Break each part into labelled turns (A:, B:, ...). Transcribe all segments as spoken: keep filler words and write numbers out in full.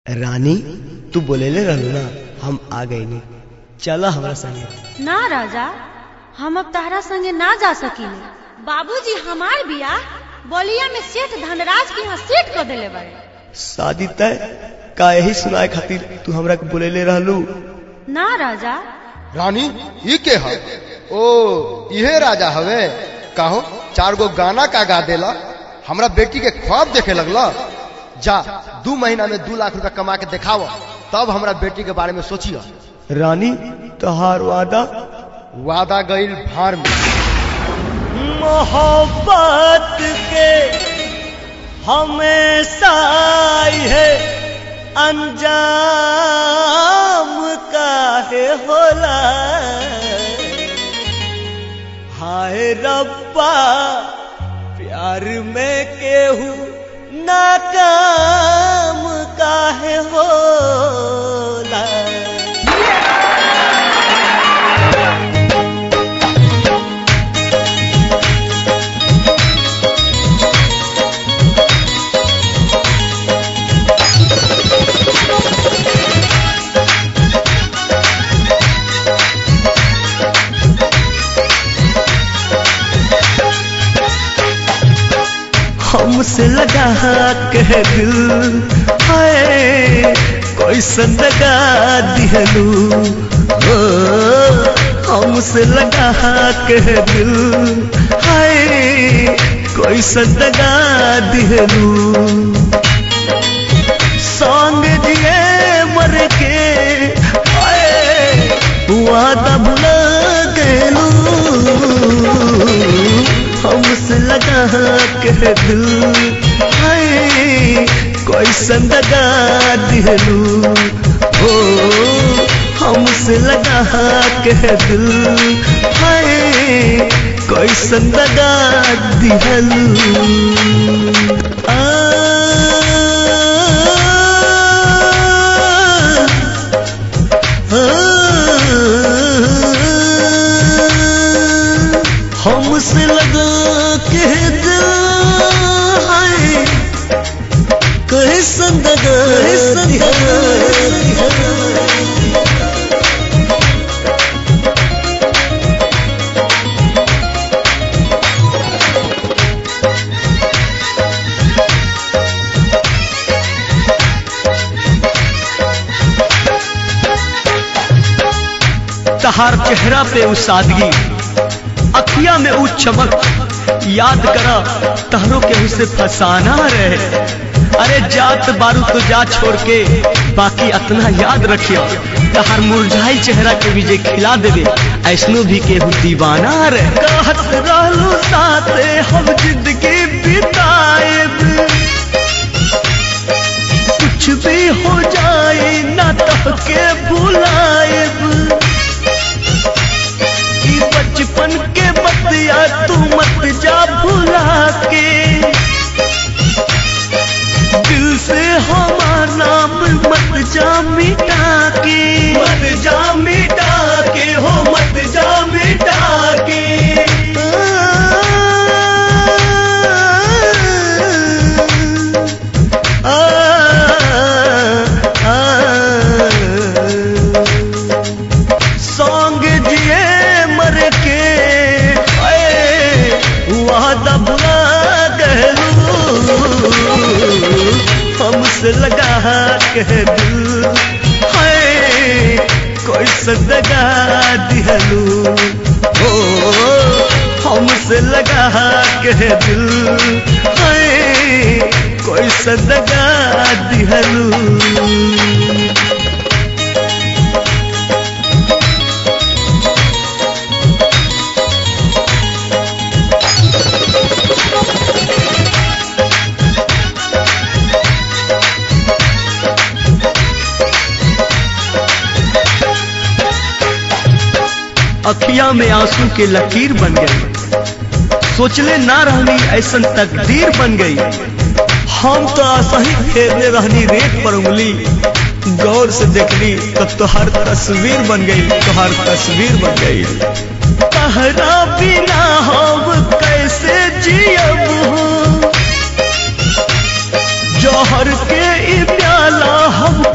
A: रानी तू बोलेले रहलू ना, हम आ गए नहीं, चला हमारा संगे।
B: ना राजा, हम अब तारा संगे ना जा सकीले। बाबूजी हमार बियाह बोलिया में सेठ धनराज के यहाँ सेट कर देले बारे।
A: शादी तय का यही सुनाए खातिर तू हमरा के बोलेले रहलू?
B: ना राजा।
C: रानी ये के है? ओ ये राजा हवे। कहो चार गो गाना का गा देला, हमरा बेटी के ख्वाब देखे लगला। जा दू महीना में दू लाख रुपया कमा के दिखाव, तब हमरा बेटी के बारे में सोचिया।
A: रानी तोहार वादा?
C: वादा गईल भार में।
A: मोहब्बत के हमेशा है अंजाम काहे होला। हाय रब्बा प्यार में केहू नाकाम काहे होला। हमसे लगा के दिल हाय कोई संदगा दिहलू। हमसे लगा के दिल हाय कोई संदगा दिहलू। संग जिए मर के हाय वादा भुला गलू। हमसे लगा के दिल हाय कोई संदगा दिहलू। हो हमसे लगा के दिल हाय कोई संदगा दिहलू। हमसे लगा के दिल हाय कोई संदगा तहार चेहरा पे वो सादगी, अखिया में वो चमक, याद करा तहरों के उसे फसाना रहे। अरे जात बारू तो जा छोड़ के बाकी अतना याद रखियो। तहार मुरझाई चेहरा के विजय खिला देवे, ऐसनो भी केहू दीवाना रहे। कहत रहलू साथे हम जिंदगी बिताएब, कुछ भी हो जाए ना तहके भुलाएब। बचपन के बतिया तू मत जा भुला के, दिल से हमारा नाम मत जा मिटा के। मत जा मिटा के हो मत जा मिटा के। आ, आ, आ, सॉन्ग जिए मर के वादा भुला गलू। हमसे लगा के दिल हाय कोई संदगा दिहलू। हो हमसे लगा के दिल हाय कोई संदगा दिहलू। अखिया में आंसू के लकीर बन गई, सोचले ना रहनी ऐसन तकदीर बन गई। हम तो सही फेरने रहनी रेत पर उंगली, गौर से देखली तब तो हर तस्वीर बन गई, तो हर तस्वीर बन गई। तहरा बिना हम कैसे जियब हो, जौहर के प्याला हम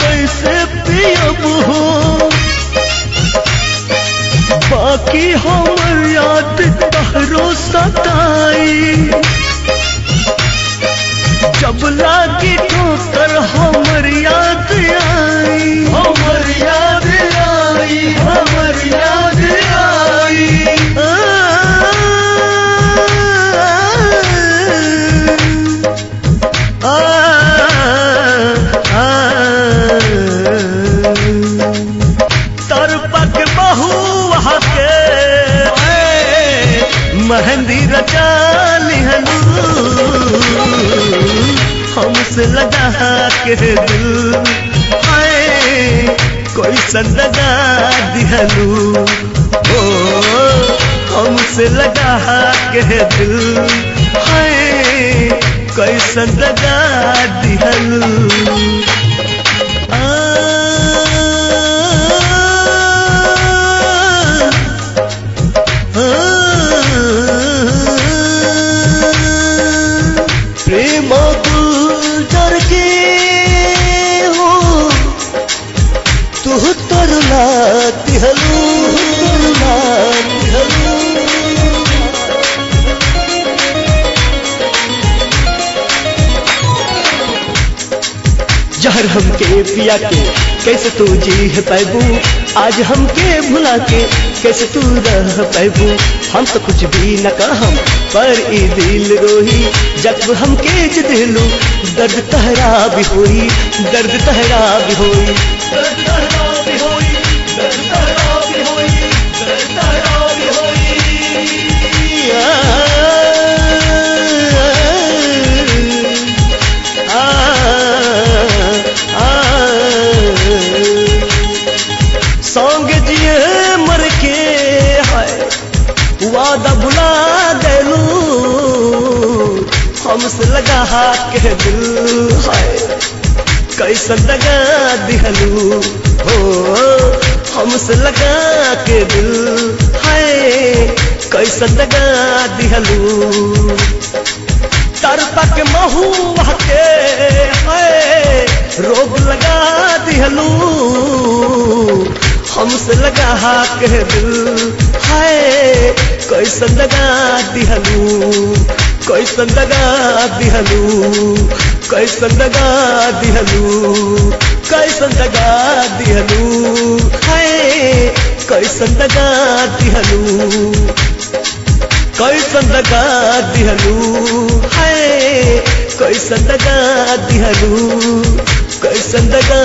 A: मेहंदी रचा लिहलू हमसे लगा के दिल हाय कोई संदगा दिहलू ओ हमसे लगा के दिल हाय कोई संदगा दिहलू प्रेम गुजर के हो तू तरला दिहलू तरला दिहलू जहर हमके पिया के कैसे तू जी है पैबू आज हमके भुला के कैसे तू रह पैबू हम तो कुछ भी न कहम पर ई दिल रोही जब हमके दिलू दर्द तहरा भी होई दर्द तहरा भी होई दर्द तहरा भी होई दर्द तहरा भी होई दर्द तहरा भी होई आ सौंग जिए मर के है वादा भुला देलू हमसे लगा के दिल है कैसन दगा दिहलू हो हमसे लगा के दिल है कैसन दगा दिहलू तरपा के महुआ के है रोग लगा दिहलू हमसे लगा के दिल है कैसन दगा दिहलू कैसन दगा दिहलू कैसन दगा दिहलू कैसन दगा दिहलू है कैसन दगा दिहलू कैसन दगा दिहलू है कैसन दगा दिहलू कैसन दगा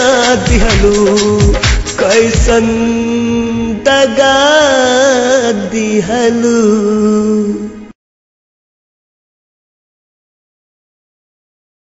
A: दिहलू कैसन दगा दिहलू।